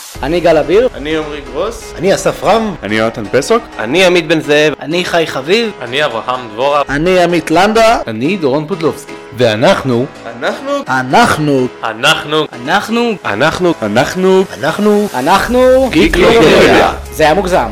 אני גל אביר. אני עמרי גרוס. אני אסף רם. אני יונתן פסוק. אני עמית בן זאב. אני חי חביב. אני אברהם דבורה. אני עמית לנדה. אני דורון פודלובסקי. ואנחנו גיקלופדיה. זה היה מוגזם.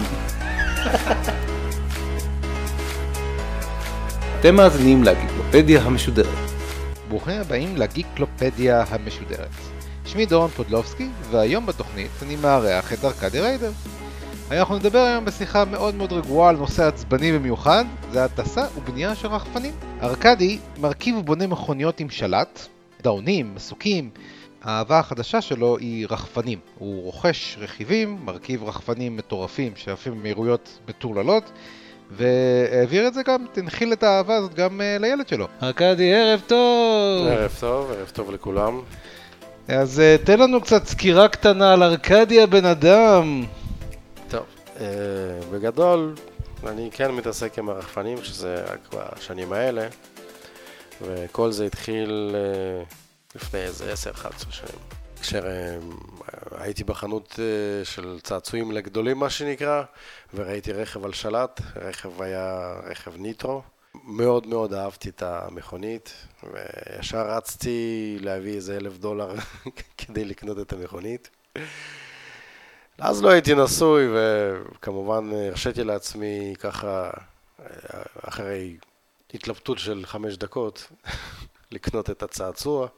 אתם מאזינים לגיקלופדיה המשודרת. ברוכים הבאים לגיקלופדיה המשודרת. שמי דורון פודלובסקי, והיום בתוכנית אני מארח את ארקדי ריידר. אנחנו נדבר היום בשיחה מאוד מאוד רגועה על נושא עצבני במיוחד, זה הטסה ובנייה של רחפנים. ארקדי מרכיב ובונה מכוניות עם שלט, דאונים, מסוקים. האהבה החדשה שלו היא רחפנים. הוא רוכש רכיבים, מרכיב רחפנים מטורפים שעפים במהירויות מטורללות, והעביר את זה גם, תנחיל את האהבה הזאת גם לילד שלו. ארקדי, ערב טוב! ערב טוב לכולם. אז תן לנו קצת סקירה קטנה על ארקדי הבן אדם. טוב, בגדול אני כן מתעסק עם הרחפנים, שזה רק בשנים האלה, וכל זה התחיל לפני איזה 10-11 שנים. כשהייתי בחנות של צעצועים לגדולים מה שנקרא, וראיתי רכב על שלט, רכב היה רכב ניטרו. מאוד מאוד אהבתי את המכונית, וישר רצתי להביא איזה $1,000 כדי לקנות את המכונית. אז לא הייתי נשוי, וכמובן הרשיתי לעצמי ככה, אחרי התלבטות של 5 דקות, לקנות את הצעצוע.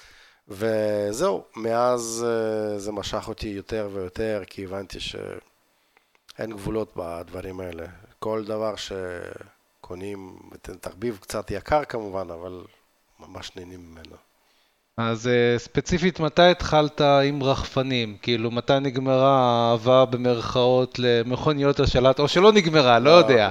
וזהו, מאז זה משך אותי יותר ויותר, כי הבנתי שאין גבולות בדברים האלה. כל דבר שקונים, תחביב קצת יקר כמובן, אבל ממש נהנים ממנו. אז ספציפית, מתי התחלת עם רחפנים? כאילו, מתי נגמרה האהבה במרכאות למכוניות השלט, או שלא נגמרה, לא יודע,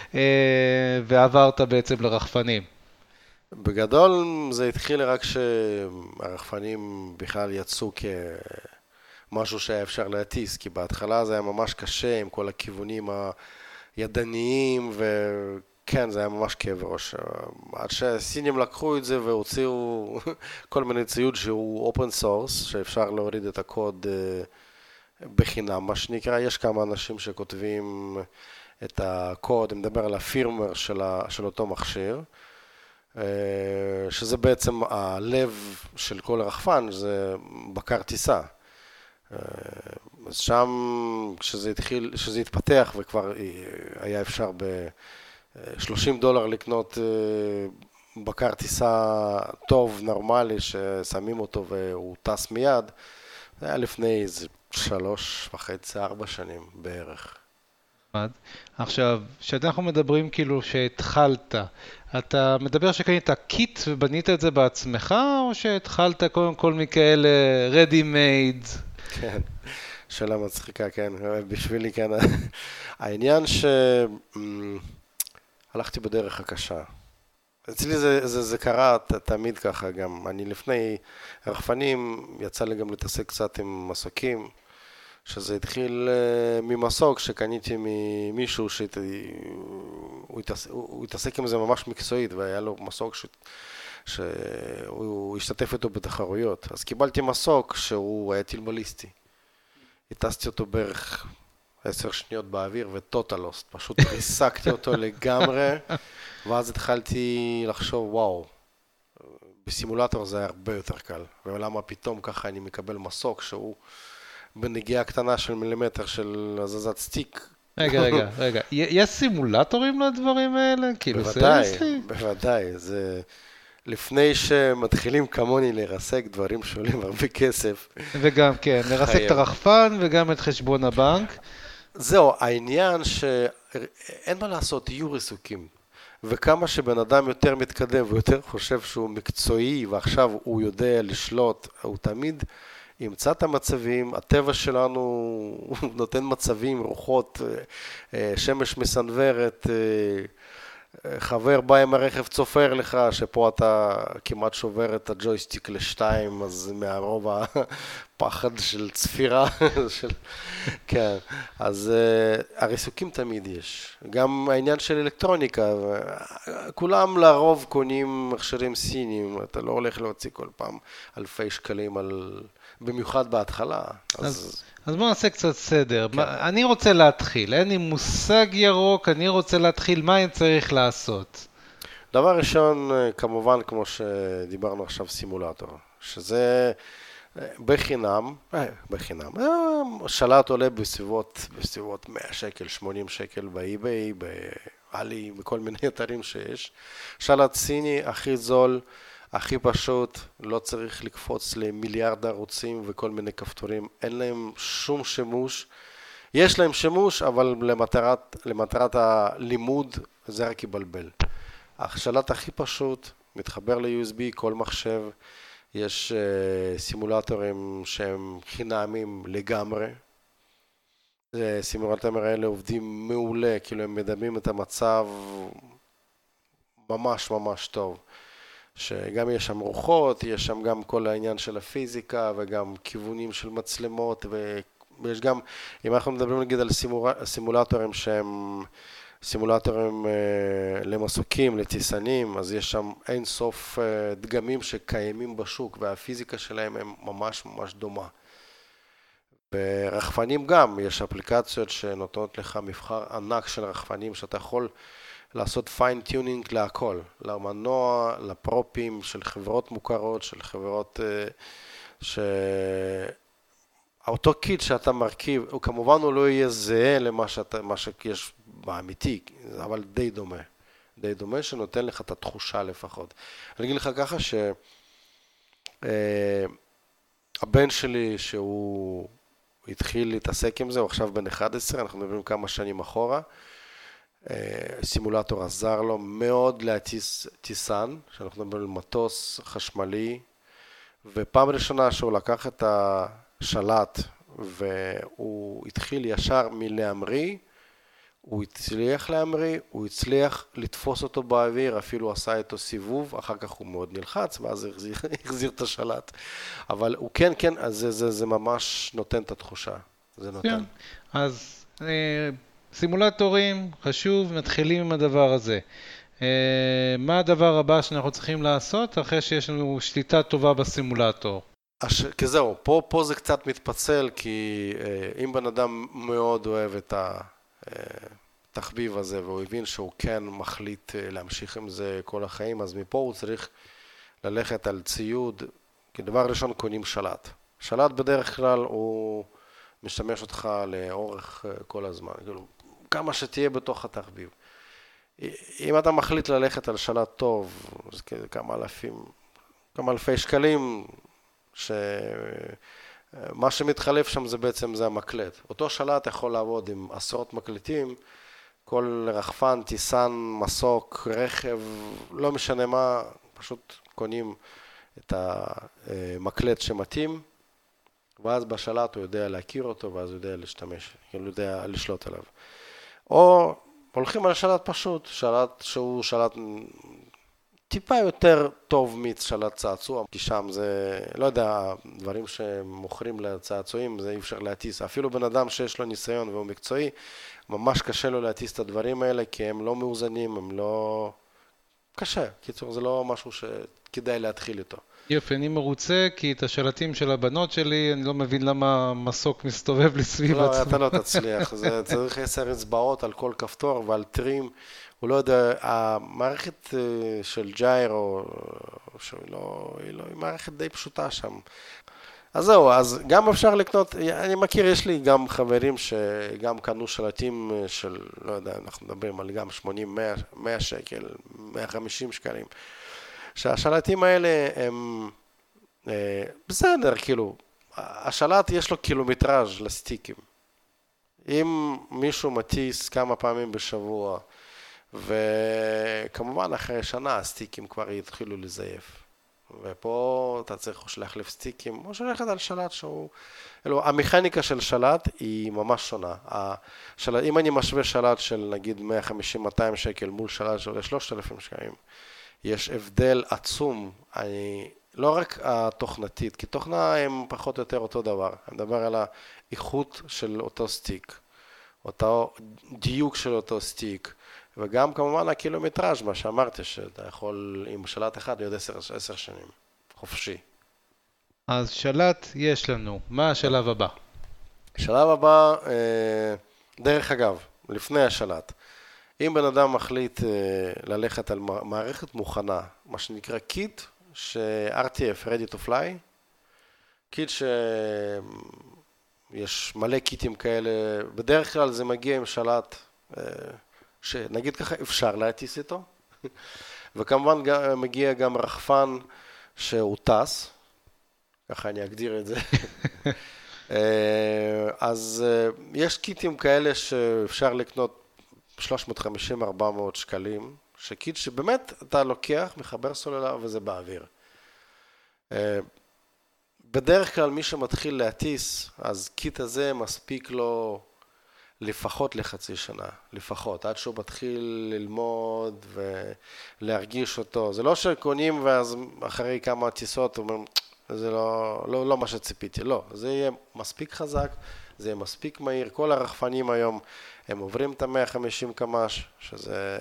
ועברת בעצם לרחפנים? בגדול זה התחיל רק שהרחפנים בכלל יצאו כמשהו שהיה אפשר להטיס, כי בהתחלה זה היה ממש קשה עם כל הכיוונים הידניים, וכן, זה היה ממש כאב ראש. עד שהסינים לקחו את זה והוציאו כל מיני ציוד שהוא open source, שאפשר להוריד את הקוד בחינם, מה שנקרא. יש כמה אנשים שכותבים את הקוד, אני מדבר על הפירמר של אותו מכשיר, שזה בעצם הלב של כל רחפן, זה בקר טיסה. אז שם, כשזה התפתח וכבר היה אפשר $30 לקנות בקר טיסה טוב, נורמלי, ששמים אותו והוא טס מיד, זה היה לפני איזה 3.5-4 שנים בערך. עכשיו, כשאנחנו מדברים כאילו שהתחלת, אתה מדבר שקנית קיט ובנית את זה בעצמך, או שהתחלת קודם כל מכאלה ready made? כן, שאלה מצחיקה, כן, בשבילי כן. העניין שהלכתי בדרך הקשה. אצלי זה קרה תמיד ככה גם. אני לפני רחפנים יצא לי גם להתעסק קצת עם מסוקים, שזה התחיל ממסוק שקניתי ממישהו שהוא התעסק עם זה ממש מקצועית, והיה לו מסוק שהוא השתתף איתו בתחרויות. אז קיבלתי מסוק שהוא היה טיל בליסטי. הטסתי אותו בערך 10 שניות באוויר וטוטלוסט, פשוט ריסקתי אותו לגמרי, ואז התחלתי לחשוב, וואו, בסימולטור זה היה הרבה יותר קל, ולמה פתאום ככה אני מקבל מסוק שהוא בנגיעה קטנה של מילימטר של הזזת סטיק. רגע, יש סימולטורים לדברים האלה? בוודאי, זה לפני שמתחילים כמוני לרסק דברים שעולים הרבה כסף. וגם כן, לרסק את הרחפן וגם את חשבון הבנק. זהו, העניין שאין מה לעשות, יהיו ריסוקים. וכמה שבן אדם יותר מתקדם ויותר חושב שהוא מקצועי ועכשיו הוא יודע לשלוט, הוא תמיד ימצא את המצבים, הטבע שלנו נותן מצבים, רוחות, שמש מסנוורת, חבר בא עם הרכב צופר לך, שפה אתה כמעט שובר את הג'ויסטיק לשתיים, אז מהרוב הפחד של צפירה, כן, אז הריסוקים תמיד יש. גם העניין של אלקטרוניקה, כולם לרוב קונים מכשירים סינים, אתה לא הולך להוציא כל פעם אלפי שקלים על במיוחד בהתחלה. אז בואו נעשה קצת סדר. אני רוצה להתחיל, אין לי מושג ירוק, אני רוצה להתחיל, מה אני צריך לעשות? דבר ראשון, כמובן, כמו שדיברנו עכשיו, סימולטור, שזה בחינם, שלט עולה בסביבות 100 שקל, 80 שקל באי-ביי, באלי, בכל מיני אתרים שיש. שלט סיני הכי זול, הכי פשוט, לא צריך לקפוץ למיליארד ערוצים וכל מיני כפתורים, אין להם שום שימוש. יש להם שימוש, אבל למטרת הלימוד זה רק יבלבל. השלט הכי פשוט, מתחבר ל-USB, כל מחשב, יש סימולטורים שהם חינמים לגמרי. סימולטורים האלה עובדים מעולה, כאילו הם מדמים את המצב ממש ממש טוב. שגם יש שם רוחות, יש שם גם כל העניין של הפיזיקה וגם כיוונים של מצלמות ויש גם, אם אנחנו מדברים נגיד על סימולטורים שהם סימולטורים למסוקים, לטיסנים, אז יש שם אין סוף דגמים שקיימים בשוק והפיזיקה שלהם הם ממש ממש דומה. ברחפנים גם, יש אפליקציות שנותנות לך מבחר ענק של רחפנים שאתה יכול לעשות פיין-טיונינג להכל, למנוע, לפרופים של חברות מוכרות, של חברות אותו קיט שאתה מרכיב, הוא כמובן הוא לא יהיה זהה למה שיש באמיתי, אבל די דומה. די דומה שנותן לך את התחושה לפחות. אני אגיד לך ככה שהבן שלי שהוא התחיל להתעסק עם זה, הוא עכשיו בן 11, אנחנו מדברים כמה שנים אחורה, סימולטור עזר לו מאוד להטיס טיסן, שאנחנו מדברים על מטוס חשמלי, ופעם ראשונה שהוא לקח את השלט והוא התחיל ישר מלהמריא, הוא הצליח להמריא, הוא הצליח לתפוס אותו באוויר, אפילו עשה איתו סיבוב, אחר כך הוא מאוד נלחץ, ואז החזיר את השלט. אבל הוא כן, אז זה ממש נותן את התחושה. זה נותן. כן, אז סימולטורים, חשוב, מתחילים עם הדבר הזה. מה הדבר הבא שאנחנו צריכים לעשות אחרי שיש לנו שליטה טובה בסימולטור? כי זהו, פה זה קצת מתפצל, כי אם בן אדם מאוד אוהב את התחביב הזה, והוא הבין שהוא כן מחליט להמשיך עם זה כל החיים, אז מפה הוא צריך ללכת על ציוד, כי דבר ראשון קונים שלט. שלט בדרך כלל הוא משתמש אותך לאורך כל הזמן, כאילו, כמה שתהיה בתוך התחביב. אם אתה מחליט ללכת על שלט טוב, זה כמה אלפי שקלים, מה שמתחלף שם זה בעצם זה המקלט. אותו שלט יכול לעבוד עם עשרות מקלטים, כל רחפן, טיסן, מסוק, רכב, לא משנה מה, פשוט קונים את המקלט שמתאים, ואז בשלט הוא יודע להכיר אותו, ואז הוא יודע להשתמש, הוא יודע לשלוט עליו. או הולכים על שלט פשוט, שלט שהוא שלט טיפה יותר טוב משלט צעצוע, כי שם זה, לא יודע, דברים שמוכרים לצעצועים, זה אי אפשר להטיס. אפילו בן אדם שיש לו ניסיון והוא מקצועי, ממש קשה לו להטיס את הדברים האלה, כי הם לא מאוזנים, הם לא... קשה. קיצור, זה לא משהו שכדאי להתחיל איתו. יופי, אני מרוצה, כי את השלטים של הבנות שלי, אני לא מבין למה מסוק מסתובב לי סביב עצמו. לא, אתה לא תצליח. זה צריך 10 אצבעות על כל כפתור ועל טרים. הוא לא יודע, המערכת של ג'יירו, היא מערכת די פשוטה שם. אז זהו, אז גם אפשר לקנות, אני מכיר, יש לי גם חברים שגם קנו שלטים של, לא יודע, אנחנו מדברים על גם 80, 100 שקל, 150 שקלים. שהשלטים האלה הם בסדר, כאילו, השלט יש לו קילומטראז' לסטיקים. אם מישהו מטיס כמה פעמים בשבוע, וכמובן אחרי שנה הסטיקים כבר יתחילו לזייף. ופה אתה צריך להחליף סטיקים, או שלכת על שלט שהוא... המכניקה של שלט היא ממש שונה. אם אני משווה שלט של נגיד 150-200 שקל מול שלט שעולה 3,000 שקלים, יש הבדל עצום, לא רק התוכנתית, כי תוכנה הם פחות או יותר אותו דבר. אני מדבר על האיכות של אותו סטיק, אותו דיוק של אותו סטיק, וגם כמובן הקילומטראז' מה שאמרתי, שאתה יכול עם שלט אחד להיות 10 שנים, חופשי. אז שלט יש לנו. מה השלב הבא? השלב הבא, דרך אגב, לפני השלט. אם בן אדם מחליט ללכת על מערכת מוכנה, מה שנקרא קיט, ש-RTF, Ready to Fly, קיט שיש מלא קיטים כאלה, בדרך כלל זה מגיע עם שלט, שנגיד ככה אפשר להטיס איתו, וכמובן מגיע גם רחפן שהוא טס, ככה אני אגדיר את זה. אז יש קיטים כאלה שאפשר לקנות 350-400 שקלים, שקיט שבאמת אתה לוקח, מחבר סוללה וזה באוויר. בדרך כלל מי שמתחיל להטיס, אז קיט הזה מספיק לו לפחות לחצי שנה, לפחות, עד שהוא מתחיל ללמוד ולהרגיש אותו. זה לא שקונים ואז אחרי כמה טיסות אומרים, זה לא מה שציפיתי, לא. זה יהיה מספיק חזק, זה יהיה מספיק מהיר. כל הרחפנים היום הם עוברים את ה-150 קמ"ש, שזה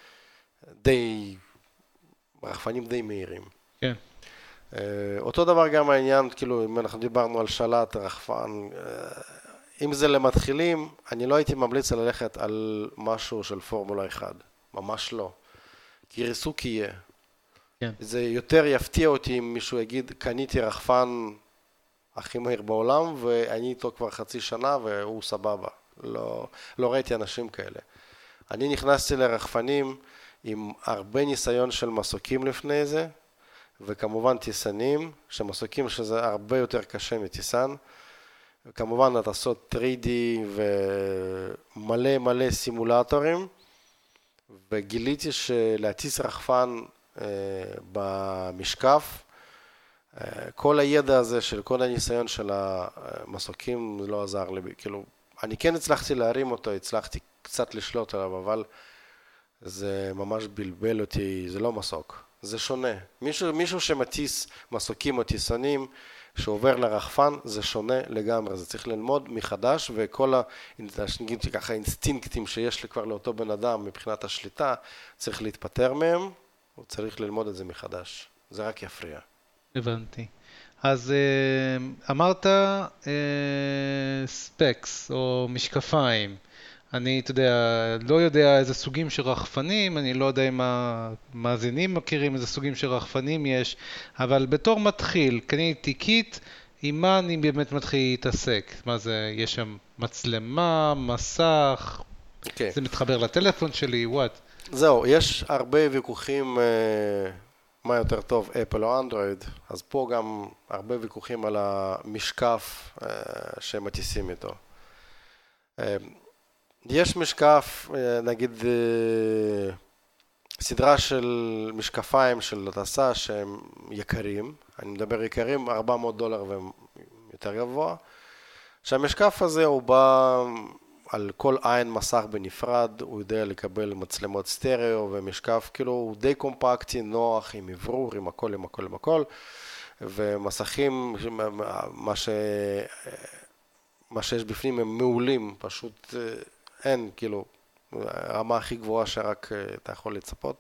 רחפנים די מהירים. כן. אותו דבר גם העניין, כאילו, אם אנחנו דיברנו על שלט, רחפן, אם זה למתחילים, אני לא הייתי ממליץ ללכת על משהו של פורמולה 1. ממש לא. כי ריסוק יהיה. כן. זה יותר יפתיע אותי אם מישהו יגיד, קניתי רחפן הכי מהיר בעולם, ואני איתו כבר חצי שנה והוא סבבה. לא ראיתי אנשים כאלה. אני נכנסתי לרחפנים עם הרבה ניסיון של מסוקים לפני זה, וכמובן טיסנים, שמסוקים שזה הרבה יותר קשה מטיסן. כמובן הטסות 3D ומלא מלא סימולטורים, וגיליתי שלהטיס רחפן במשקף, כל הידע הזה של כל הניסיון של המסוקים לא עזר לי, כאילו, אני כן הצלחתי להרים אותו, הצלחתי קצת לשלוט עליו, אבל זה ממש בלבל אותי, זה לא מסוק, זה שונה. מישהו שמטיס מסוקים או טיסנים, שעובר לרחפן, זה שונה לגמרי, זה צריך ללמוד מחדש, וכל האינסטינקטים שיש כבר לאותו בן אדם מבחינת השליטה, צריך להתפטר מהם, הוא צריך ללמוד את זה מחדש. זה רק יפריע. הבנתי. אז אמרת ספקס או משקפיים. אני, אתה יודע, לא יודע איזה סוגים של רחפנים, אני לא יודע אם המאזינים מכירים איזה סוגים של רחפנים יש, אבל בתור מתחיל, קניתי קיט, עם מה אני באמת מתחיל להתעסק? מה זה, יש שם מצלמה, מסך, זה מתחבר לטלפון שלי, what? זהו, יש הרבה ויכוחים מה יותר טוב, אפל או אנדרואיד, אז פה גם הרבה ויכוחים על המשקף שמטיסים איתו. יש משקף, נגיד סדרה של משקפיים של הטסה שהם יקרים, אני מדבר יקרים, $400 ויותר גבוה, שהמשקף הזה הוא בא על כל עין מסך בנפרד, הוא יודע לקבל מצלמות סטריאו ומשקף, כאילו הוא די קומפקטי, נוח, עם עברור, עם הכל, עם הכל, עם הכל, ומסכים, מה שיש בפנים הם מעולים, פשוט אין, כאילו, הרמה הכי גבוהה שרק אתה יכול לצפות.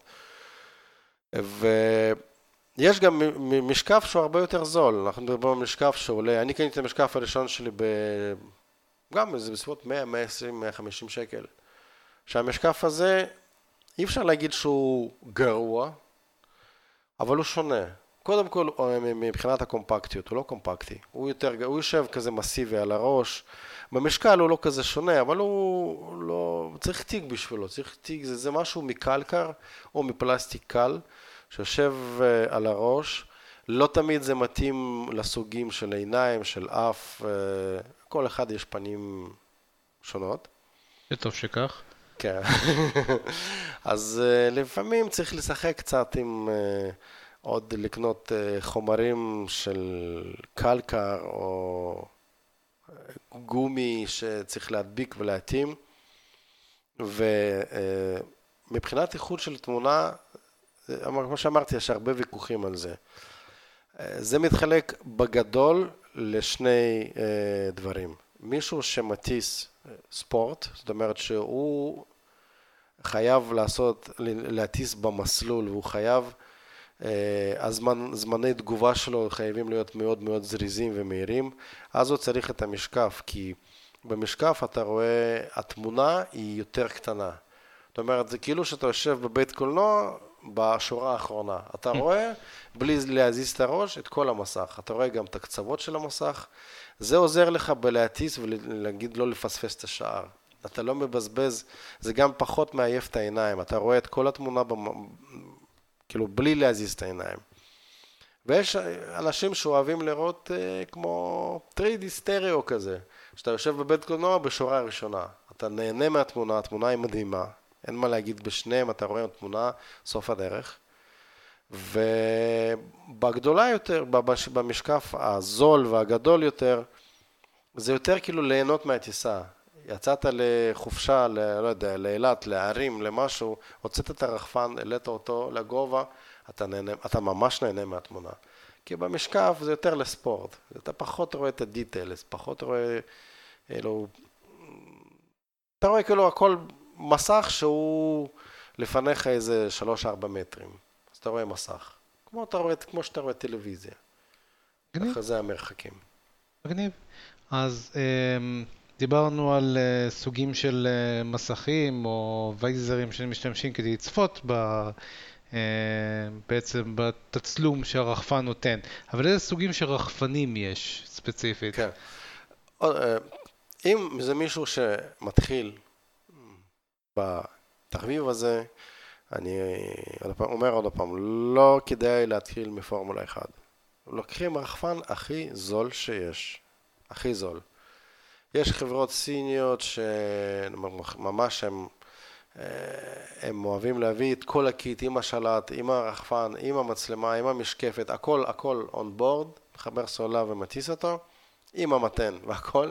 ויש גם משקף שהוא הרבה יותר זול, אנחנו מדברים על משקף שעולה, אני קניתי את המשקף הראשון שלי גם זה בסביבות 100, 120, 150 שקל. שהמשקף הזה, אי אפשר להגיד שהוא גרוע, אבל הוא שונה. קודם כל, מבחינת הקומפקטיות, הוא לא קומפקטי. הוא יושב כזה מסיבי על הראש. במשקל הוא לא כזה שונה, אבל הוא לא, צריך תיק בשבילו. צריך תיק, זה משהו מקלקר או מפלסטיק קל, שיושב על הראש. לא תמיד זה מתאים לסוגים של עיניים, של אף, כל אחד יש פנים שונות. זה טוב שכך. כן. אז לפעמים צריך לשחק קצת עם עוד לקנות חומרים של קלקר או גומי שצריך להדביק ולהתאים. ומבחינת איכות של תמונה, כמו שאמרתי, יש הרבה ויכוחים על זה. זה מתחלק בגדול לשני דברים. מישהו שמטיס ספורט, זאת אומרת שהוא חייב להטיס במסלול, והוא חייב זמני תגובה שלו חייבים להיות מאוד מאוד זריזים ומהירים, אז הוא צריך את המשקף, כי במשקף אתה רואה, התמונה היא יותר קטנה. זאת אומרת, זה כאילו שאתה יושב בבית קולנוע בשורה האחרונה. אתה רואה, בלי להזיז את הראש, את כל המסך. אתה רואה גם את הקצוות של המסך. זה עוזר לך בלהטיס ולהגיד לא לפספס את השער. אתה לא מבזבז, זה גם פחות מעייף את העיניים. אתה רואה את כל התמונה כאילו בלי להזיז את העיניים. ויש אנשים שאוהבים לראות כמו 3D סטריאו כזה. שאתה יושב בבית קולנוע בשורה הראשונה. אתה נהנה מהתמונה, התמונה היא מדהימה. אין מה להגיד בשניהם, אתה רואה תמונה סוף הדרך. ובגדולה יותר, במשקף הזול והגדול יותר, זה יותר כאילו ליהנות מהטיסה. יצאת לחופשה, לא יודע, לאילת, לערים, למשהו, הוצאת את הרחפן, העלית אותו לגובה, אתה ממש נהנה מהתמונה. כי במשקף זה יותר לספורט. אתה פחות רואה את הדיטיילס, פחות רואה, אתה רואה כאילו הכל מסך שהוא לפניך איזה 3-4 מטרים. אז אתה רואה מסך. כמו שאתה רואה טלוויזיה. ככה זה המרחקים. מגניב. אז דיברנו על סוגים של מסכים או וייזרים שמשתמשים כדי לצפות בעצם בתצלום שהרחפן נותן. אבל איזה סוגים של רחפנים יש ספציפית? כן. אם זה מישהו שמתחיל בתחביב הזה, אני אומר עוד פעם, לא כדאי להתחיל מפורמולה 1. לוקחים רחפן הכי זול שיש. הכי זול. יש חברות סיניות שממש הם אוהבים להביא את כל הקיט עם השלט, עם הרחפן, עם המצלמה, עם המשקפת, הכל on board, מחבר סוללה ומטיס אותו, עם המתן והכל.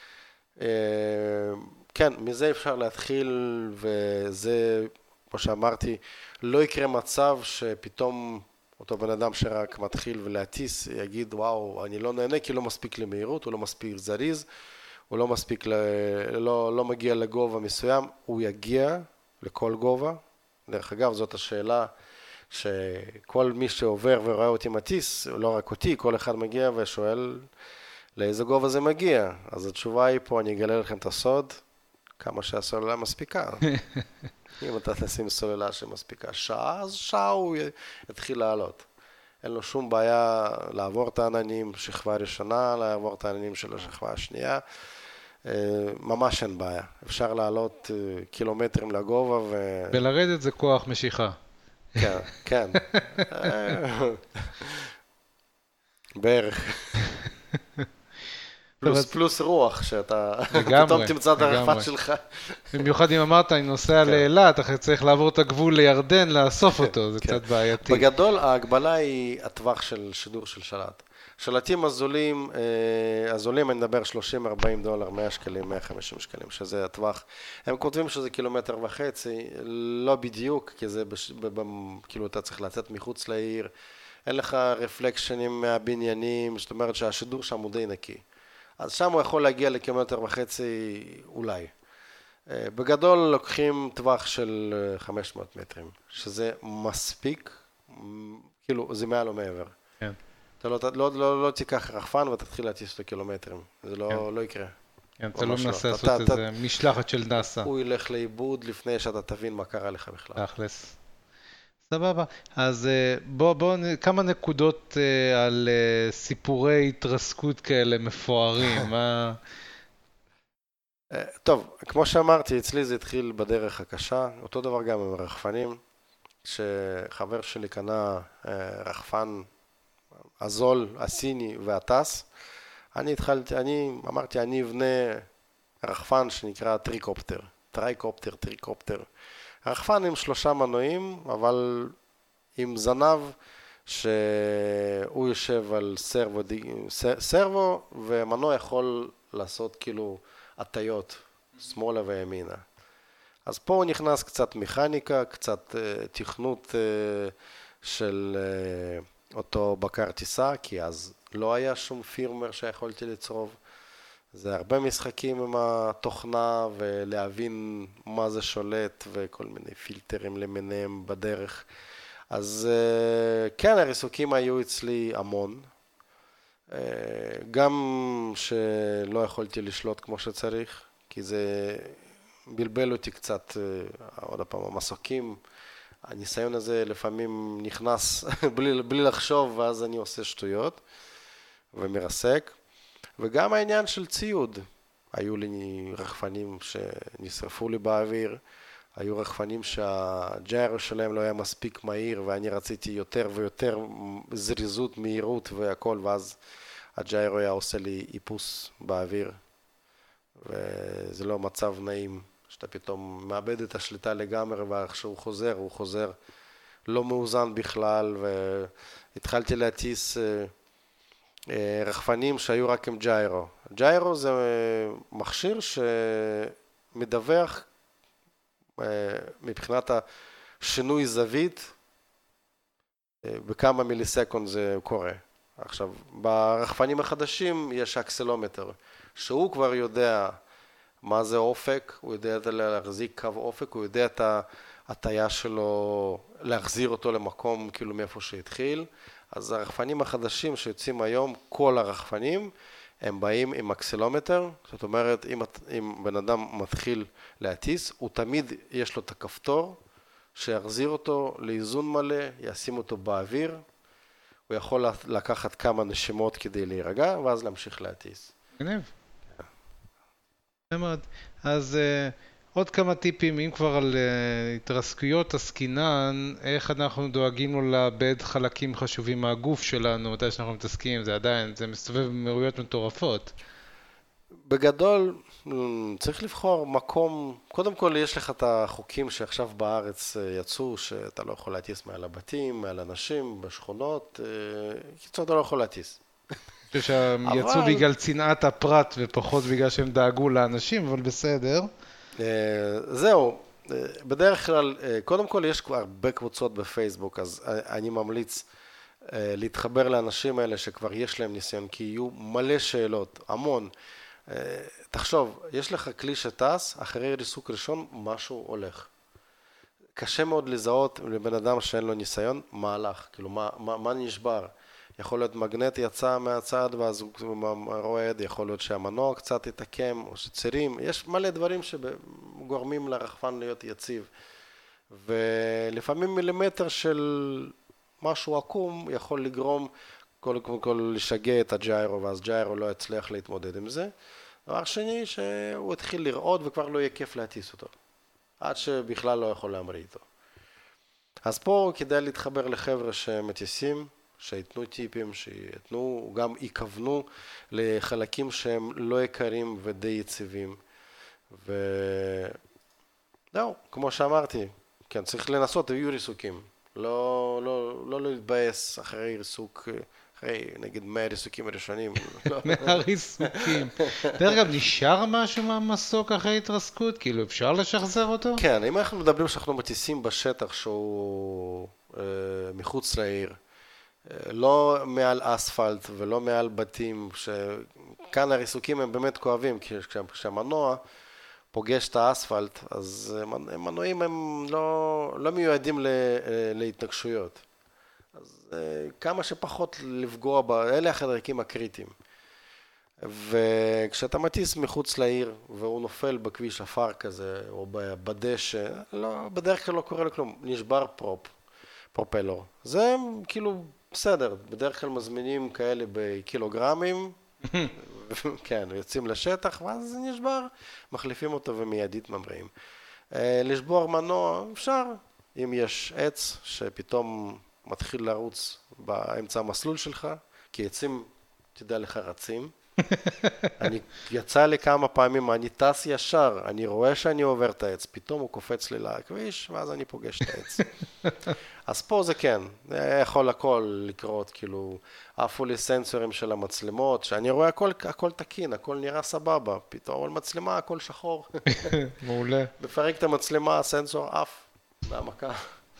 כן, מזה אפשר להתחיל, וזה, כמו שאמרתי, לא יקרה מצב שפתאום אותו בן אדם שרק מתחיל ולהטיס יגיד, וואו, אני לא נהנה כי לא מספיק למהירות, הוא לא מספיק זריז, הוא לא מספיק, לא מגיע לגובה מסוים, הוא יגיע לכל גובה. דרך אגב, זאת השאלה שכל מי שעובר ורואה אותי מטיס, לא רק אותי, כל אחד מגיע ושואל לאיזה גובה זה מגיע. אז התשובה היא פה, אני אגלה לכם את הסוד, כמה שהסוללה מספיקה. אם אתה תשים סוללה שמספיקה שעה, אז שעה הוא יתחיל לעלות. אין לו שום בעיה לעבור את העננים שכבה ראשונה, לעבור את העננים של השכבה השנייה. ממש אין בעיה. אפשר לעלות קילומטרים לגובה ולרדת זה כוח משיכה. כן, כן. בערך. פלוס רוח, שאתה פתאום תמצא את הרחפן שלך. במיוחד אם אמרת, אני נוסע לאילת, אתה צריך לעבור את הגבול לירדן, לאסוף אותו, זה קצת בעייתי. בגדול, ההגבלה היא הטווח של שידור של שלט. שלטים הזולים, אני מדבר $30-40, 100 שקלים, 150 שקלים, שזה הטווח. הם כותבים שזה 1.5 קילומטר, לא בדיוק, כי זה, כאילו אתה צריך לצאת מחוץ לעיר, אין לך רפלקשנים מהבניינים, זאת אומרת שהשידור שם הוא די נקי. אז שם הוא יכול להגיע ל1.5 קילומטר אולי. בגדול לוקחים טווח של 500 מטרים, שזה מספיק, כאילו זה מעל או מעבר. כן. אתה לא תיקח רחפן ותתחיל להטיס אותו קילומטרים, זה לא יקרה. כן, אתה לא מנסה לעשות איזה משלחת של נאסא. הוא ילך לאיבוד לפני שאתה תבין מה קרה לך בכלל. תכלס. סבבה. אז בוא כמה נקודות על סיפורי התרסקות כאלה מפוארים. טוב, כמו שאמרתי, אצלי זה התחיל בדרך הקשה, אותו דבר גם עם רחפנים, שחבר שלי קנה רחפן הזול, הסיני והטס. אני אמרתי, אני אבנה רחפן שנקרא טריקופטר. הרחפן עם 3 מנועים, אבל עם זנב שהוא יושב על סרבו, ומנוע יכול לעשות כאילו הטיות, שמאלה וימינה. אז פה הוא נכנס קצת מכניקה, קצת תכנות של אותו בקר טיסה, כי אז לא היה שום פירמר שיכולתי לצרוב. זה הרבה משחקים עם התוכנה ולהבין מה זה שולט וכל מיני פילטרים למיניהם בדרך. אז כן, הריסוקים היו אצלי המון. גם שלא יכולתי לשלוט כמו שצריך, כי זה בלבל אותי קצת, עוד פעם, המסוקים. הניסיון הזה לפעמים נכנס בלי לחשוב, ואז אני עושה שטויות ומרסק. וגם העניין של ציוד. היו לי רחפנים שנשרפו לי באוויר, היו רחפנים שהג'יירו שלהם לא היה מספיק מהיר, ואני רציתי יותר ויותר זריזות, מהירות והכל, ואז הג'יירו היה עושה לי איפוס באוויר. וזה לא מצב נעים, שאתה פתאום מאבד את השליטה לגמרי, וכשהוא חוזר, הוא חוזר לא מאוזן בכלל, והתחלתי להטיס רחפנים שהיו רק עם ג'יירו. ג'יירו זה מכשיר שמדווח מבחינת השינוי זווית בכמה מיליסקונד זה קורה. עכשיו, ברחפנים החדשים יש אקסלומטר, שהוא כבר יודע מה זה אופק, הוא יודע להחזיק קו אופק, הוא יודע את ההטיה שלו, להחזיר אותו למקום כאילו מאיפה שהתחיל. אז הרחפנים החדשים שיוצאים היום, כל הרחפנים, הם באים עם אקסלומטר. זאת אומרת, אם בן אדם מתחיל להטיס, הוא תמיד יש לו את הכפתור, שיחזיר אותו לאיזון מלא, ישים אותו באוויר, הוא יכול לקחת כמה נשימות כדי להירגע, ואז להמשיך להטיס. מגניב. מאוד. אז עוד כמה טיפים, אם כבר על התרסקויות עסקינן, איך אנחנו דואגים לו לאבד חלקים חשובים מהגוף שלנו, מתי שאנחנו מתעסקים, זה עדיין, זה מסתובב במהירויות מטורפות. בגדול, צריך לבחור מקום, קודם כל יש לך את החוקים שעכשיו בארץ יצאו, שאתה לא יכול להטיס מעל הבתים, מעל אנשים, בשכונות, קיצור אתה לא יכול להטיס. אני חושב שהם יצאו בגלל צנעת הפרט ופחות בגלל שהם דאגו לאנשים, אבל בסדר. זהו, בדרך כלל, קודם כל יש כבר הרבה קבוצות בפייסבוק, אז אני ממליץ להתחבר לאנשים האלה שכבר יש להם ניסיון, כי יהיו מלא שאלות, המון. תחשוב, יש לך כלי שטס, אחרי ריסוק ראשון משהו הולך. קשה מאוד לזהות לבן אדם שאין לו ניסיון, מה הלך, כאילו מה נשבר. יכול להיות מגנט יצא מהצד ואז הוא רועד, יכול להיות שהמנוע קצת יתעקם או שצירים, יש מלא דברים שגורמים לרחפן להיות יציב. ולפעמים מילימטר של משהו עקום יכול לגרום קודם כל לשגע את הג'יירו, ואז ג'יירו לא יצליח להתמודד עם זה. דבר שני, שהוא התחיל לרעוד וכבר לא יהיה כיף להטיס אותו, עד שבכלל לא יכול להמריא איתו. אז פה כדאי להתחבר לחבר'ה שמטיסים, שיתנו טיפים, שיתנו, גם יכוונו לחלקים שהם לא יקרים ודי יציבים. וזהו, כמו שאמרתי, כן, צריך לנסות, יהיו ריסוקים. לא להתבאס אחרי ריסוק, אחרי נגיד 100 ריסוקים ראשונים. 100 ריסוקים. דרך אגב, נשאר משהו מהמסוק אחרי התרסקות? כאילו, אפשר לשחזר אותו? כן, אם אנחנו מדברים שאנחנו מטיסים בשטח שהוא מחוץ לעיר, לא מעל אספלט ולא מעל בתים, שכאן הריסוקים הם באמת כואבים, כי כשהמנוע פוגש את האספלט, אז מנועים הם לא מיועדים להתנגשויות. אז כמה שפחות לפגוע אלה החלקים הקריטיים. וכשאתה מטיס מחוץ לעיר והוא נופל בכביש עפר כזה, או בדשא, בדרך כלל לא קורה לו כלום, נשבר פרופלור. זה כאילו בסדר, בדרך כלל מזמינים כאלה בקילוגרמים, כן, יוצאים לשטח, ואז זה נשבר, מחליפים אותו ומיידית ממריאים. לשבור מנוע, אפשר, אם יש עץ שפתאום מתחיל לרוץ באמצע המסלול שלך, כי עצים, תדע לך, רצים. אני יצא לי כמה פעמים, אני טס ישר, אני רואה שאני עובר את העץ, פתאום הוא קופץ לי לכביש, ואז אני פוגש את העץ. אז פה זה כן, יכול הכל לקרות, כאילו, עפו לי סנסורים של המצלמות, שאני רואה הכל תקין, הכל נראה סבבה, פתאום על מצלמה הכל שחור. מעולה. מפרק את המצלמה, הסנסור עף, מהמכה.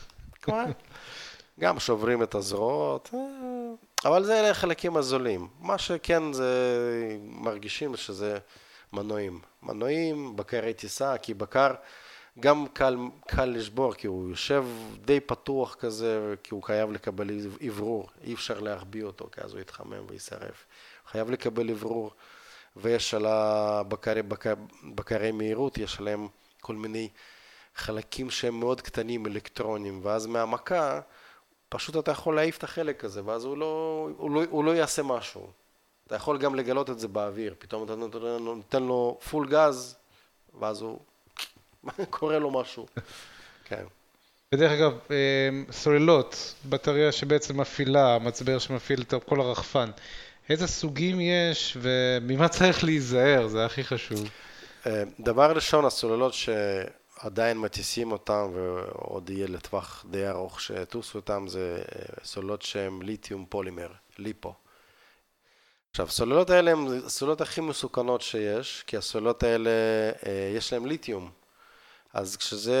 גם שוברים את הזרועות, אבל זה אלה חלקים הזולים. מה שכן זה מרגישים שזה מנועים. מנועים, בקרי טיסה, כי בקר, גם קל לשבור, כי הוא יושב די פתוח כזה, כי הוא חייב לקבל עברור, אי אפשר להחביא אותו, כי אז הוא יתחמם וישרף. הוא חייב לקבל עברור, ויש על בקרי מהירות, יש עליהם כל מיני חלקים שהם מאוד קטנים, אלקטרונים, ואז מהמכה, פשוט אתה יכול להעיף את החלק הזה, ואז הוא לא יעשה משהו. אתה יכול גם לגלות את זה באוויר, פתאום אתה נותן לו פול גז, ואז הוא קורה לו משהו. כן. בדרך אגב, סוללות, בטריה שבעצם מפעילה, מצבר שמפעיל את כל הרחפן, איזה סוגים יש וממה צריך להיזהר, זה הכי חשוב. דבר ראשון, הסוללות שעדיין מטיסים אותם ועוד יהיה לטווח די ארוך שטוסו אותם, זה סוללות שהן ליתיום פולימר, ליפו. עכשיו, הסוללות האלה הן הסוללות הכי מסוכנות שיש, כי הסוללות האלה יש להן ליתיום. אז כשזה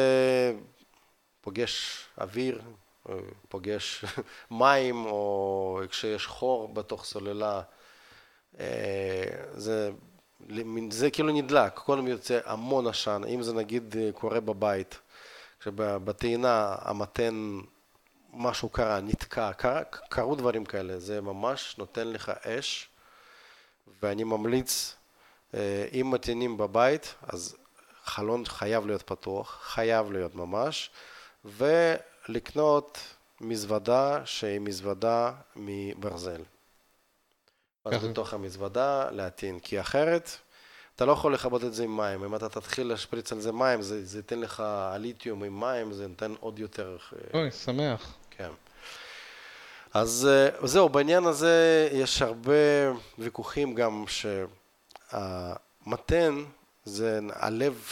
פוגש אוויר, פוגש מים, או כשיש חור בתוך סוללה, זה כאילו נדלק, קודם יוצא המון עשן, אם זה נגיד קורה בבית, כשבטעינה המתן משהו קרה, נתקע, קרו דברים כאלה, זה ממש נותן לך אש, ואני ממליץ, אם מתעינים בבית, אז חלון חייב להיות פתוח, חייב להיות ממש, ולקנות מזוודה שהיא מזוודה מברזל. אז בתוך המזוודה להטעין, כי אחרת אתה לא יכול לכבות את זה עם מים. אם אתה תתחיל להשפריץ על זה מים, זה ייתן לך הליתיום עם מים, זה נותן עוד יותר... אוי, שמח. כן. אז זהו, בעניין הזה יש הרבה ויכוחים גם שהמתן זה הלב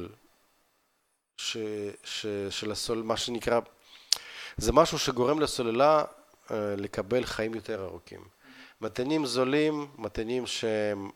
של הסול, מה שנקרא, זה משהו שגורם לסוללה לקבל חיים יותר ארוכים. מתנים זולים, מתנים שהם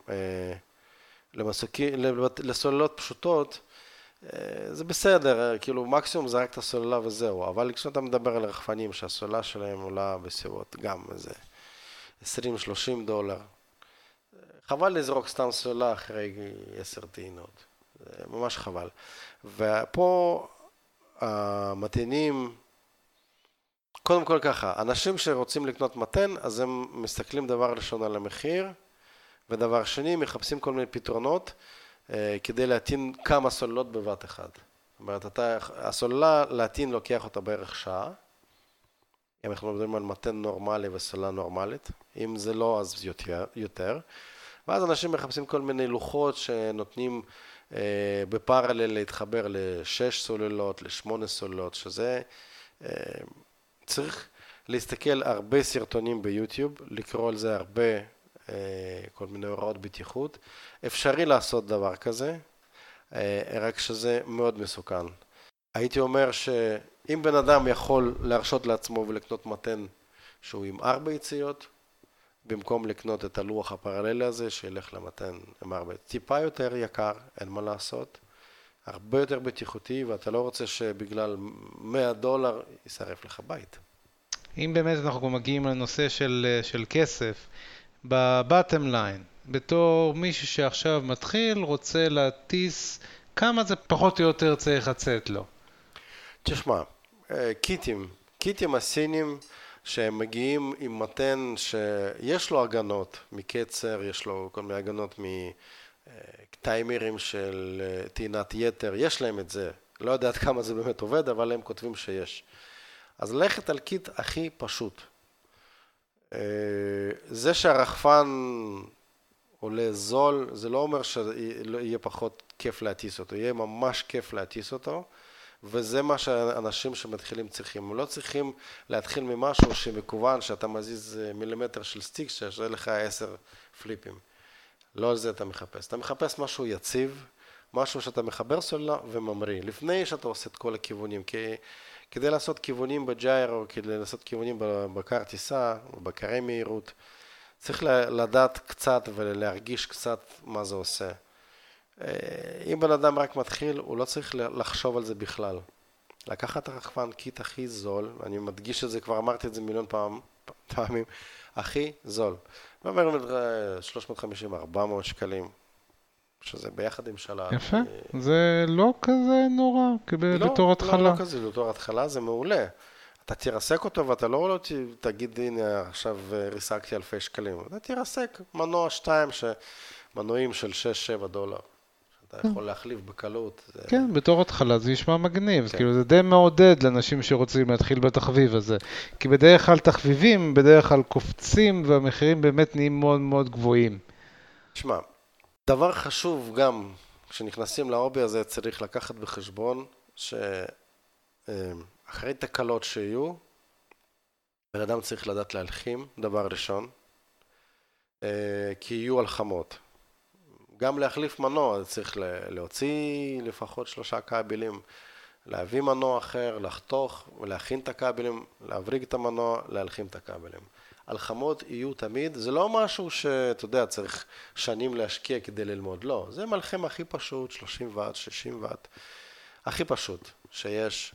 לסוללות פשוטות, זה בסדר, כאילו מקסימום זה רק את הסוללה וזהו, אבל כשאתה מדבר על רחפנים שהסוללה שלהם עולה בסביבות גם איזה $20-30, חבל לזרוק סתם סוללה אחרי 10 טעינות, זה ממש חבל. ופה המתנים, קודם כל ככה, אנשים שרוצים לקנות מתן, אז הם מסתכלים דבר ראשון על המחיר, ודבר שני, מחפשים כל מיני פתרונות, כדי להטעין כמה סוללות בבת אחת. זאת אומרת, הסוללה להטעין לוקח אותה בערך שעה, אם אנחנו מדברים על מתן נורמלי וסוללה נורמלית, אם זה לא, אז יותר. ואז אנשים מחפשים כל מיני לוחות שנותנים בפרלל להתחבר ל6 סוללות, ל8 סוללות, שזה צריך להסתכל הרבה סרטונים ביוטיוב, לקרוא על זה הרבה כל מיני הוראות בטיחות. אפשרי לעשות דבר כזה, רק שזה מאוד מסוכן. הייתי אומר שאם בן אדם יכול להרשות לעצמו ולקנות מתן שהוא עם 4 יציאות, במקום לקנות את הלוח הפרללי הזה, שילך למתן עם 4. טיפה יותר יקר, אין מה לעשות, הרבה יותר בטיחותי, ואתה לא רוצה שבגלל $100 ישרף לך בית. אם באמת אנחנו מגיעים לנושא של כסף, בבטם ליין, בתור מישהו שעכשיו מתחיל, רוצה להטיס, כמה זה פחות או יותר צריך לצאת לו? תשמע, קיטים הסינים שהם מגיעים עם מתן שיש לו הגנות מקצר, יש לו כל מיני הגנות טיימרים של טעינת יתר, יש להם את זה. לא יודעת כמה זה באמת עובד, אבל הם כותבים שיש. אז ללכת על קיט הכי פשוט. זה שהרחפן עולה זול, זה לא אומר שיהיה פחות כיף להטיס אותו, יהיה ממש כיף להטיס אותו, וזה מה שאנשים שמתחילים צריכים. הם לא צריכים להתחיל ממשהו שמכוון שאתה מזיז מילימטר של סטיק, שיש לך 10 פליפים. לא על זה אתה מחפש. אתה מחפש משהו יציב, משהו שאתה מחבר סוללה וממריא. לפני שאתה עושה את כל הכיוונים, כדי לעשות כיוונים בג'יירו, כדי לעשות כיוונים בבקר טיסה, בבקרי מהירות, צריך לדעת קצת ולהרגיש קצת מה זה עושה. אם בן אדם רק מתחיל, הוא לא צריך לחשוב על זה בכלל. לקחת הרחפן קיט הכי זול, אני מדגיש את זה, כבר אמרתי את זה מיליון פעמים, הכי זול. אומר 350-400 שקלים, שזה ביחד עם שלט. יפה, זה לא כזה נורא בתור התחלה. לא כזה, בתור התחלה זה מעולה. אתה תרסק אותו ואתה לא תגיד, הנה עכשיו ריסקתי אלפי שקלים. אתה תרסק מנוע 2 מנועים של $6-7. אתה יכול להחליף בקלות. כן, בתור התחלה זה נשמע מגניב, כאילו זה די מעודד לאנשים שרוצים להתחיל בתחביב הזה. כי בדרך כלל תחביבים, בדרך כלל קופצים והמחירים באמת נהיים מאוד מאוד גבוהים. תשמע, דבר חשוב גם, כשנכנסים להובי הזה צריך לקחת בחשבון שאחרי תקלות שיהיו, בן אדם צריך לדעת להלחים, דבר ראשון, כי יהיו הלחמות. גם להחליף מנוע, צריך להוציא לפחות 3 כבלים, להביא מנוע אחר, לחתוך ולהכין את הכבלים, להבריג את המנוע, להלחים את הכבלים. הלחמות יהיו תמיד, זה לא משהו שאתה יודע, צריך שנים להשקיע כדי ללמוד, לא. זה מלחם הכי פשוט, 30 וואט, 60 וואט, הכי פשוט שיש.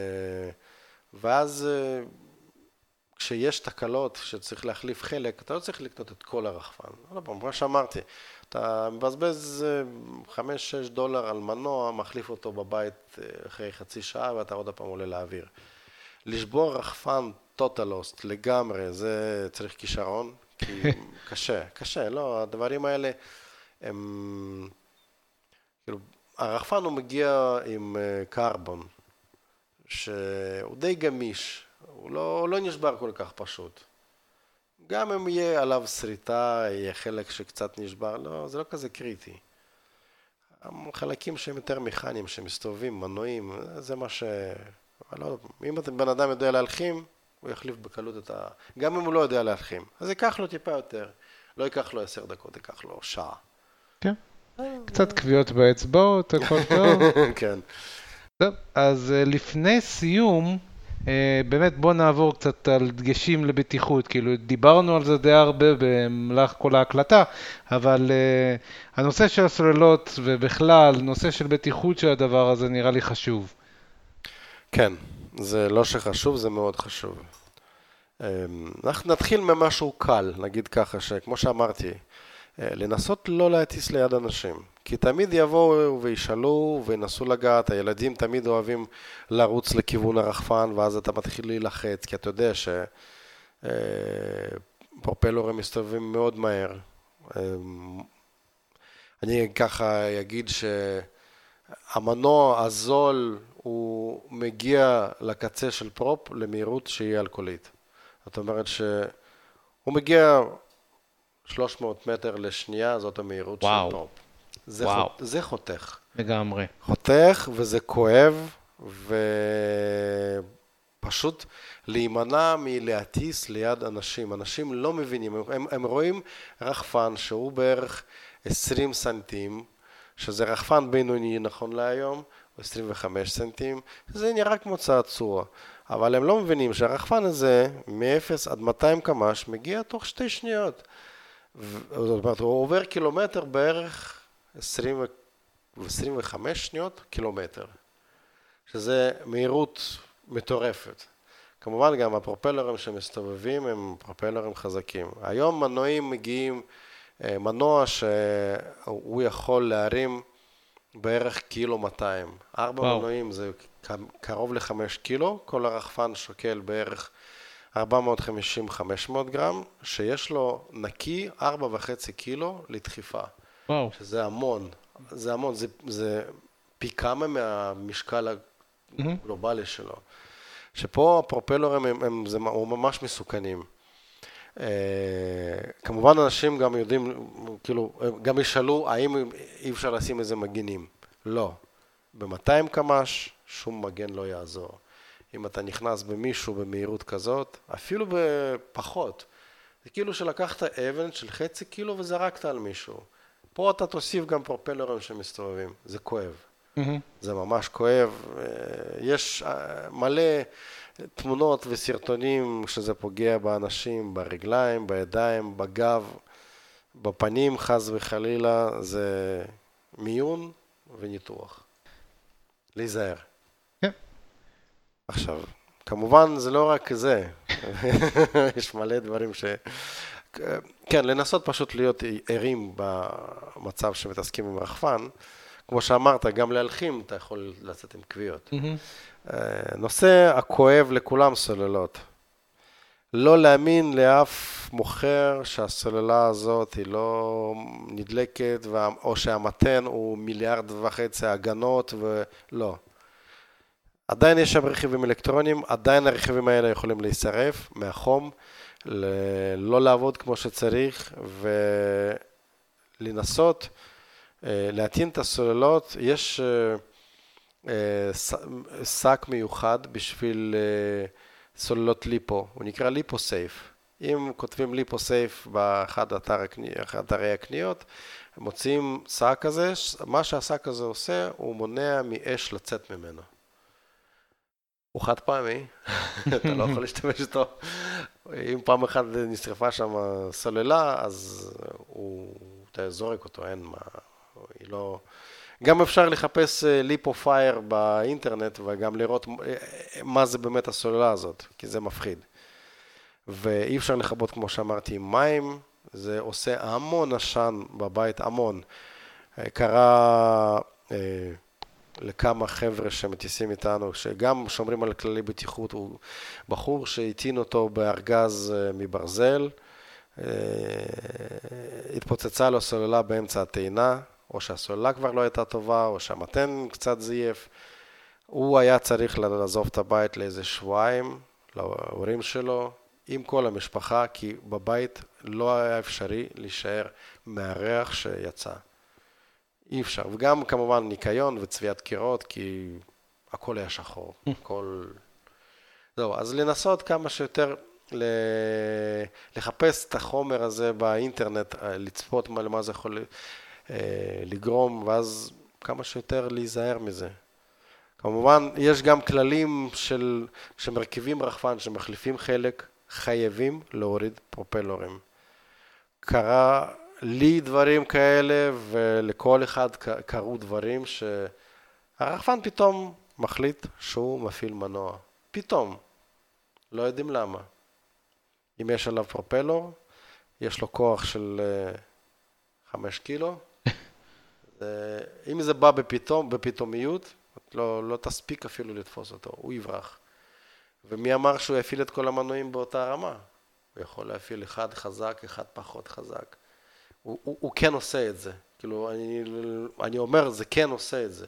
ואז כשיש תקלות שצריך להחליף חלק, אתה לא צריך לקנות את כל הרחפן. לא פעם, כמו שאמרתי, אתה מבזבז $5-6 על מנוע, מחליף אותו בבית אחרי חצי שעה ואתה עוד פעם עולה לאוויר. לשבור רחפן טוטלוסט לגמרי, זה צריך כישרון, כי קשה, לא, הדברים האלה הם, כאילו, הרחפן הוא מגיע עם קרבון, שהוא די גמיש, הוא לא נשבר כל כך פשוט. גם אם יהיה עליו שריטה, יהיה חלק שקצת נשבר, לא, זה לא כזה קריטי. חלקים שהם יותר מכניים, שמסתובבים, מנועים, זה מה ש... לא, אם בן אדם יודע להלחים, הוא יחליף בקלות את ה... גם אם הוא לא יודע להלחים, אז ייקח לו טיפה יותר. לא ייקח לו 10 דקות, ייקח לו שעה. כן. קצת קביעות באצבעות, הכל טוב. כן. טוב, אז לפני סיום, באמת בוא נעבור קצת על דגשים לבטיחות, כאילו דיברנו על זה די הרבה במהלך כל ההקלטה, אבל הנושא של הסוללות ובכלל, נושא של בטיחות של הדבר הזה נראה לי חשוב. כן, זה לא שחשוב, זה מאוד חשוב. אנחנו נתחיל ממשהו קל, נגיד ככה, שכמו שאמרתי, לנסות לא להטיס ליד אנשים. כי תמיד יבואו וישאלו וינסו לגעת, הילדים תמיד אוהבים לרוץ לכיוון הרחפן, ואז אתה מתחיל להילחץ, כי אתה יודע שפרופלורים מסתובבים מאוד מהר. אני ככה אגיד שהמנוע הזול הוא מגיע לקצה של פרופ למהירות שהיא אלכוהולית. זאת אומרת שהוא מגיע 300 מטר לשנייה, זאת המהירות של פרופ. זה חותך. לגמרי. חותך וזה כואב, ופשוט להימנע מלהטיס ליד אנשים. אנשים לא מבינים, הם רואים רחפן שהוא בערך 20 סנטים, שזה רחפן בינוני נכון להיום, 25 סנטים, זה נראה כמו צעצוע. אבל הם לא מבינים שהרחפן הזה, מ-0 עד 200 קמ"ש, מגיע תוך 2 שניות. זאת אומרת, הוא עובר קילומטר בערך 25 שניות קילומטר, שזה מהירות מטורפת. כמובן גם הפרופלרים שמסתובבים הם פרופלרים חזקים. היום מנועים מגיעים, מנוע שהוא יכול להרים בערך 1.2 קילו. 4 מנועים זה קרוב ל5 קילו, כל הרחפן שוקל בערך 450-500 גרם, שיש לו נקי 4.5 קילו לדחיפה. וואו. שזה המון, זה המון, זה פי כמה מהמשקל הגלובלי שלו. שפה הפרופלורים הם ממש מסוכנים. כמובן אנשים גם יודעים, כאילו, גם ישאלו האם אי אפשר לשים איזה מגנים. לא. ב-200 קמ"ש שום מגן לא יעזור. אם אתה נכנס במישהו במהירות כזאת, אפילו בפחות, זה כאילו שלקחת אבן של 0.5 קילו וזרקת על מישהו. פה אתה תוסיף גם פרופלרים שמסתובבים, זה כואב. זה ממש כואב. יש מלא תמונות וסרטונים שזה פוגע באנשים, ברגליים, בידיים, בגב, בפנים, חס וחלילה, זה מיון וניתוח. להיזהר. עכשיו, כמובן זה לא רק זה, יש מלא דברים כן, לנסות פשוט להיות ערים במצב שמתעסקים עם רחפן. כמו שאמרת, גם להלחים אתה יכול לצאת עם קביעות. נושא הכואב לכולם סוללות. לא להאמין לאף מוכר שהסוללה הזאת היא לא נדלקת, או שהמתן הוא 1.5 מיליארד הגנות, ולא. עדיין יש שם רכיבים אלקטרוניים, עדיין הרכיבים האלה יכולים להישרף מהחום, לא לעבוד כמו שצריך, ולנסות להטעין את הסוללות. יש שק מיוחד בשביל סוללות ליפו, הוא נקרא ליפו סייף. אם כותבים ליפו סייף באחד אתרי הקניות, מוצאים שק הזה, מה שהשק הזה עושה, הוא מונע מאש לצאת ממנו. הוא חד פעמי, אתה לא יכול להשתמש איתו. אם פעם אחת נשרפה שם סוללה, אז אתה זורק אותו, אין מה, היא לא... גם אפשר לחפש ליפו פייר באינטרנט, וגם לראות מה זה באמת הסוללה הזאת, כי זה מפחיד. ואי אפשר לחבות, כמו שאמרתי, עם מים, זה עושה המון עשן בבית, המון. קרה לכמה חבר'ה שמטיסים איתנו, שגם שומרים על כללי בטיחות, הוא בחור שהטעין אותו בארגז מברזל, התפוצצה לו סוללה באמצע הטעינה, או שהסוללה כבר לא הייתה טובה, או שהמתן קצת זייף. הוא היה צריך לעזוב את הבית לאיזה שבועיים, להורים שלו, עם כל המשפחה, כי בבית לא היה אפשרי להישאר מהריח שיצא. אי אפשר. וגם כמובן ניקיון וצביעת קירות, כי הכל היה שחור. הכל... זהו, אז לנסות כמה שיותר לחפש את החומר הזה באינטרנט, לצפות מה זה יכול לגרום, ואז כמה שיותר להיזהר מזה. כמובן, יש גם כללים שמרכיבים רחפן, שמחליפים חלק, חייבים להוריד פרופלורים. קרה לי דברים כאלה, ולכל אחד קרו דברים שהרחפן פתאום מחליט שהוא מפעיל מנוע. פתאום. לא יודעים למה. אם יש עליו פרופלור, יש לו כוח של 5 קילו. אם זה בא בפתאומיות, לא תספיק אפילו לתפוס אותו, הוא יברח. ומי אמר שהוא יפעיל את כל המנועים באותה רמה? הוא יכול להפעיל אחד חזק, אחד פחות חזק. הוא כן עושה את זה. כאילו, אני אומר, זה כן עושה את זה.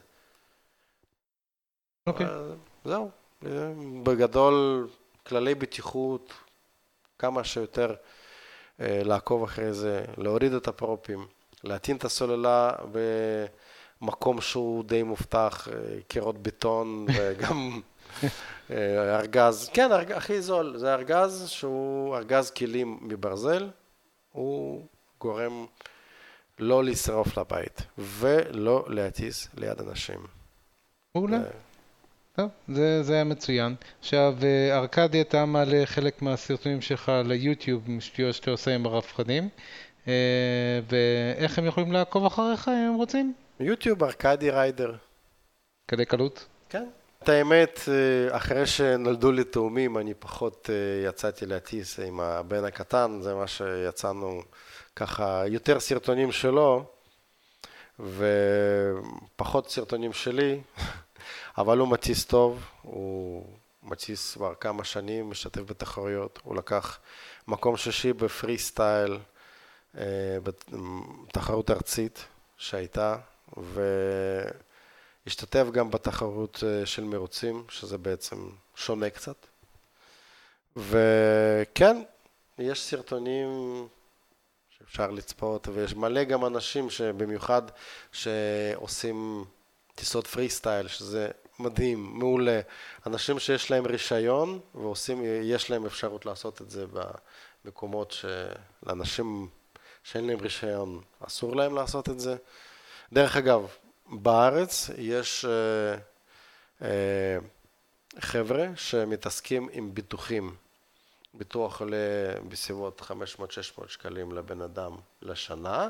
אוקיי. זהו. בגדול, כללי בטיחות, כמה שיותר לעקוב אחרי זה, להוריד את הפרופים, להטעין את הסוללה במקום שהוא די מובטח, קירות בטון וגם ארגז. כן, הכי זול, זה ארגז שהוא ארגז כלים מברזל, הוא גורם לא לשרוף לבית ולא להטיס ליד אנשים. מעולה. טוב, זה היה מצוין. עכשיו, ארקדי, אתה מעלה חלק מהסרטונים שלך ליוטיוב, שטויות שאתה עושה עם הרחפנים, ואיך הם יכולים לעקוב אחריך אם הם רוצים? יוטיוב, ארקדי ריידר. כדי קלות? כן. את האמת, אחרי שנולדו לי תאומים, אני פחות יצאתי להטיס עם הבן הקטן, זה מה שיצאנו ככה, יותר סרטונים שלו, ופחות סרטונים שלי, אבל הוא מטיס טוב, הוא מטיס כבר כמה שנים, משתתף בתחרויות, הוא לקח מקום שישי בפרי סטייל, בתחרות ארצית שהייתה, והשתתף גם בתחרות של מרוצים, שזה בעצם שונה קצת. וכן, יש סרטונים שאפשר לצפות, ויש מלא גם אנשים שבמיוחד שעושים טיסות פרי סטייל, שזה מדהים, מעולה. אנשים שיש להם רישיון, יש להם אפשרות לעשות את זה במקומות שלאנשים שאין להם רישיון, אסור להם לעשות את זה. דרך אגב, בארץ יש חבר'ה שמתעסקים עם ביטוחים. ביטוח עולה בסביבות 500-600 שקלים לבן אדם לשנה.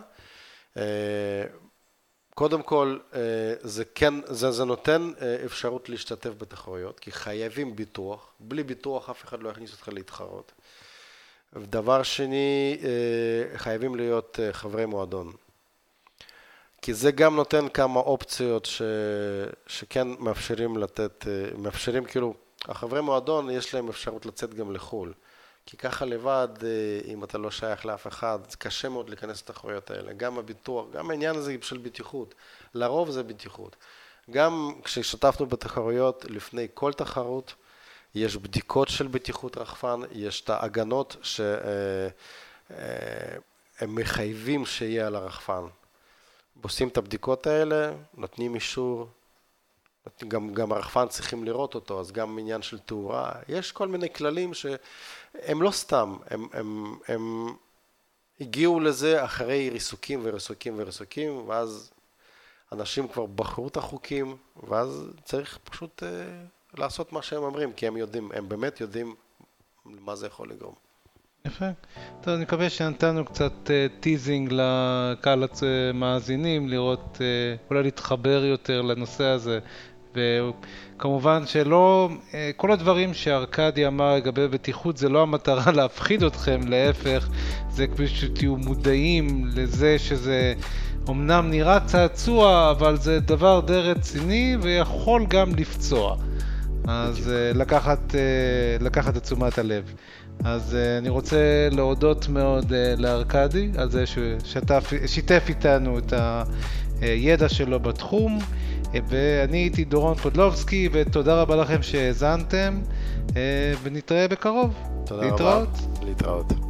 קודם כל, זה נותן אפשרות להשתתף בתחרויות, כי חייבים ביטוח. בלי ביטוח אף אחד לא יכניס אותך להתחרות. ודבר שני, חייבים להיות חברי מועדון. כי זה גם נותן כמה אופציות שכן מאפשרים כאילו, החברי מועדון יש להם אפשרות לצאת גם לחול. כי ככה לבד, אם אתה לא שייך לאף אחד, זה קשה מאוד להיכנס לתחרויות האלה. גם הביטוח, גם העניין הזה של בטיחות. לרוב זה בטיחות. גם כשהשתתפנו בתחרויות, לפני כל תחרות, יש בדיקות של בטיחות רחפן, יש את ההגנות שהם מחייבים שיהיה על הרחפן. עושים את הבדיקות האלה, נותנים אישור, גם הרחפן צריכים לראות אותו, אז גם עניין של תאורה. יש כל מיני כללים שהם לא סתם, הם הגיעו לזה אחרי ריסוקים וריסוקים וריסוקים, ואז אנשים כבר בחרו את החוקים, ואז צריך פשוט לעשות מה שהם אומרים, כי הם יודעים, הם באמת יודעים מה זה יכול לגרום. יפה. טוב, אני מקווה שנתנו קצת טיזינג לקהל המאזינים, לראות, אולי להתחבר יותר לנושא הזה. וכמובן שלא, כל הדברים שארקדי אמר לגבי בטיחות זה לא המטרה להפחיד אתכם, להפך, זה כפי שתהיו מודעים לזה שזה אמנם נראה צעצוע, אבל זה דבר די רציני ויכול גם לפצוע. אז לקחת את תשומת הלב. אז אני רוצה להודות מאוד לארקדי על זה ששיתף איתנו את הידע שלו בתחום, ואני הייתי דורון פודלובסקי, ותודה רבה לכם שהאזנתם, ונתראה בקרוב. תודה רבה. להתראות.